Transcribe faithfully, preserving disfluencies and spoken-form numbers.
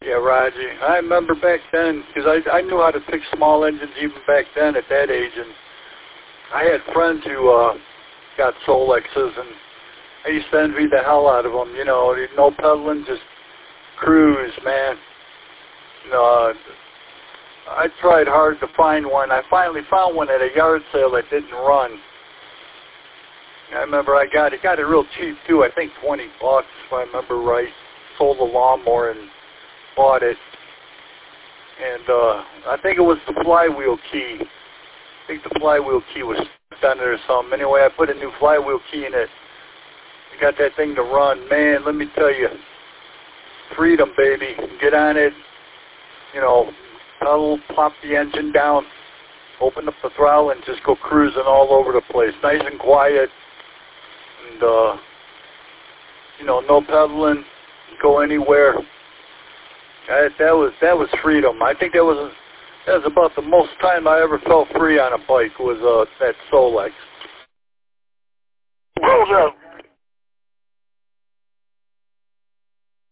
Yeah, Roger. I remember back then, because I, I knew how to fix small engines even back then at that age, and I had friends who uh, got Solexes, and I used to envy the hell out of them. You know, no pedaling, just cruise, man. You know, uh, I tried hard to find one. I finally found one at a yard sale that didn't run. I remember I got it, got it real cheap too. I think twenty bucks, if I remember right. Sold a lawnmower and bought it. And uh, I think it was the flywheel key. I think the flywheel key was stuck on it or something. Anyway, I put a new flywheel key in it. I got that thing to run. Man, let me tell you, freedom, baby. Get on it. You know, pedal, pop the engine down, open up the throttle, and just go cruising all over the place. Nice and quiet. And, uh, you know, no pedaling, go anywhere. That, that was that was freedom. I think that was that was about the most time I ever felt free on a bike was uh, that Solex. Rolls up.